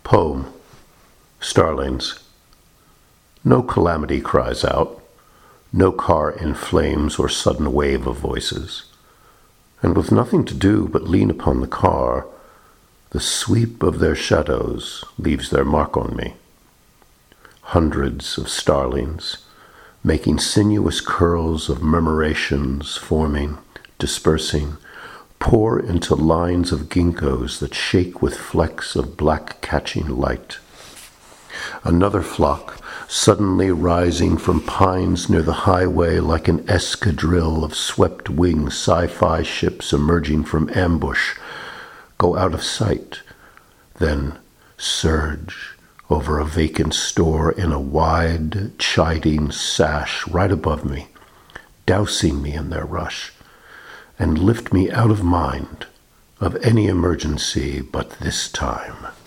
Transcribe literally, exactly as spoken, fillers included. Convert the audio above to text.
Poem. Starlings. No calamity cries out, no car in flames or sudden wave of voices, and with nothing to do but lean upon the car, the sweep of their shadows leaves their mark on me. Hundreds of starlings, making sinuous curls of murmurations, forming, dispersing, pour into lines of ginkgos that shake with flecks of black catching light. Another flock, suddenly rising from pines near the highway like an escadrille of swept-wing sci-fi ships emerging from ambush, go out of sight, then surge over a vacant store in a wide, chiding sash right above me, dousing me in their rush, and lift me out of mind of any emergency but this time.